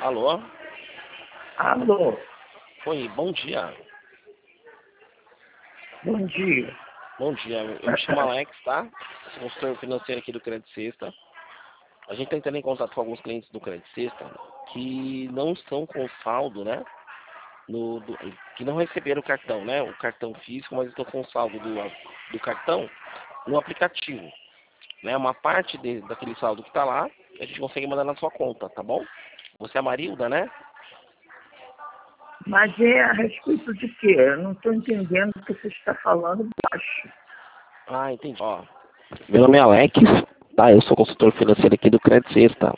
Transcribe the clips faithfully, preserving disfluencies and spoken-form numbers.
Alô? Alô, Oi, bom dia. bom dia. Bom dia, eu me chamo Alex, tá? Sou consultor financeiro aqui do Crédito Sexta. A gente está entrando em contato com alguns clientes do Crédito Sexta que não estão com saldo, né? No, do, que não receberam o cartão, né? O cartão físico, mas estão com saldo do, do cartão no aplicativo. Né? Uma parte de, daquele saldo que está lá, a gente consegue mandar na sua conta, tá bom? Você é a Marilda, né? Mas é a respeito de quê? Eu não estou entendendo o que você está falando baixo. Ah, entendi. Ó, meu nome é Alex, tá? Eu sou consultor financeiro aqui do Crédito Sexta.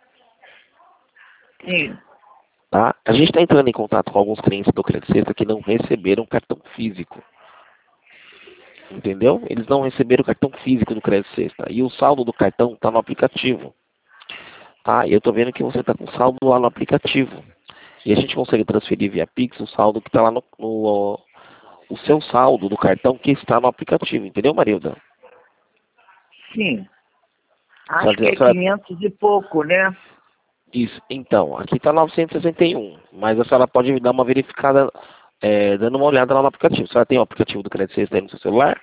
Sim, Tá? A gente está entrando em contato com alguns clientes do Crédito Sexta que não receberam cartão físico. Entendeu? Eles não receberam o cartão físico do Crédito Sexta. E o saldo do cartão está no aplicativo. Tá? E eu estou vendo que você está com saldo lá no aplicativo. E a gente consegue transferir via Pix o saldo que está lá no, no... O seu saldo do cartão que está no aplicativo. Entendeu, Marilda? sim. Acho que Fazer- é quinhentos e pouco, né? Isso. Então, aqui está novecentos e sessenta e um. Mas a senhora pode dar uma verificada, é, dando uma olhada lá no aplicativo. A senhora tem o aplicativo do Crédito Sexta aí no seu celular?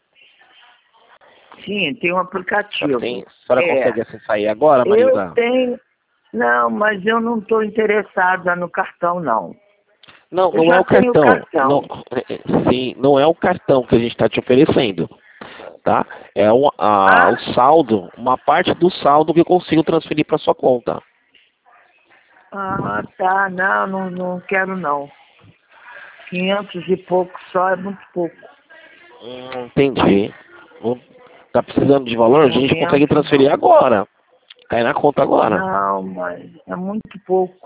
Sim, tem um A senhora, tem, aplicativo. a senhora É, consegue acessar aí agora, eu Marilda? tenho... Não, mas eu não estou interessada no cartão, não. Não, Eu não é já o tenho cartão. Não, cartão. sim, não é o cartão que a gente está te oferecendo, tá? É o, a, o Ah, saldo, uma parte do saldo que eu consigo transferir para sua conta. ah, tá. Não, não, não quero, não. Quinhentos e pouco só é muito pouco. Hum, entendi. Hum, Tá precisando de valor? A Não gente consegue aguento, transferir não. agora. Cai na conta agora. Não, mas é muito pouco.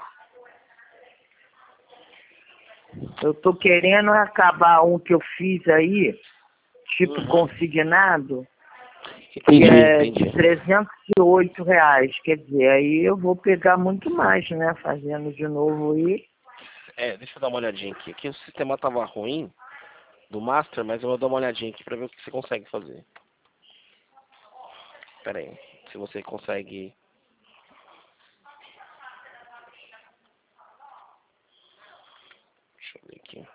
Eu tô querendo acabar um que eu fiz aí, tipo Uhum. consignado, que Entendi, é de entendi. trezentos e oito reais. Quer dizer, aí eu vou pegar muito mais, né? Fazendo de novo aí. É, deixa eu dar uma olhadinha aqui. Aqui o sistema tava ruim do Master, mas eu vou dar uma olhadinha aqui para ver o que você consegue fazer. Pera aí. Se você consegue. Deixa eu ver aqui.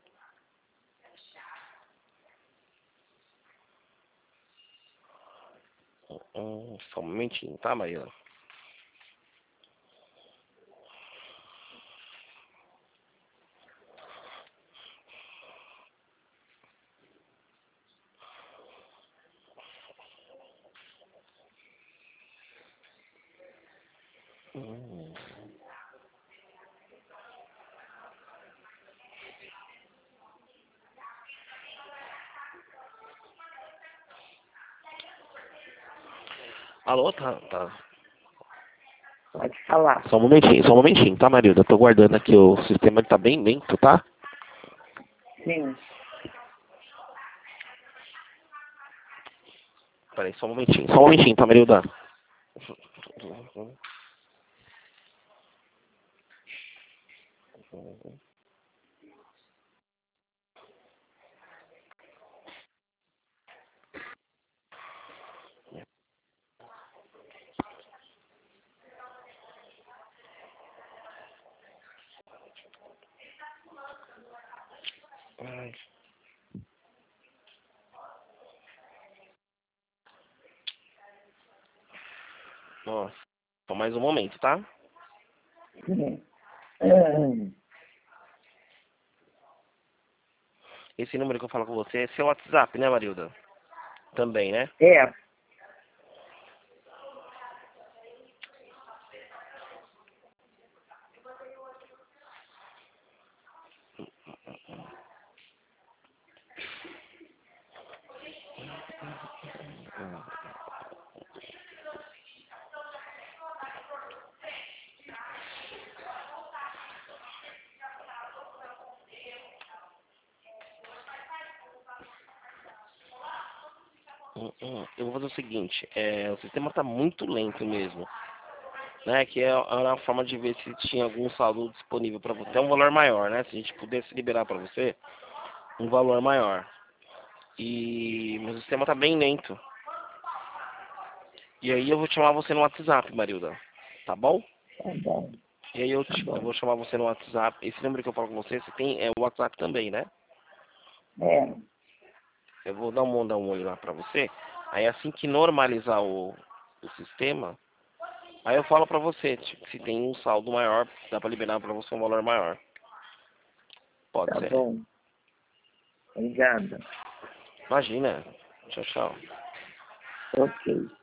Hum, só um momentinho, tá, Maria? Hum. Alô, tá, tá. Pode falar. Só um momentinho, só um momentinho, tá, Marilda? Eu tô guardando aqui, o sistema tá bem lento, tá? Sim. Pera aí, só um momentinho, só um momentinho, tá, Marilda? Ai, nossa, só mais um momento, tá? Sim. É, Esse número que eu falo com você é seu WhatsApp, né, Marilda? Também, né? é, Hum, hum. Eu vou fazer o seguinte, é, o sistema tá muito lento mesmo, né? Que é, era uma forma de ver se tinha algum saldo disponível para você, é um valor maior, né? Se a gente pudesse liberar para você um valor maior. E meu sistema tá bem lento. E aí eu vou chamar você no WhatsApp, Marilda. Tá bom? tá bom. E aí eu, Tá te, eu bom. vou chamar você no WhatsApp. Esse número que eu falo com você, você tem é, o WhatsApp também, né? É, Eu vou dar um, dar um olho lá pra você. Aí assim que normalizar o, o sistema, aí eu falo pra você, tipo, se tem um saldo maior, dá pra liberar pra você um valor maior. Pode tá ser. bom. Obrigada. Imagina. Tchau, tchau. Ok.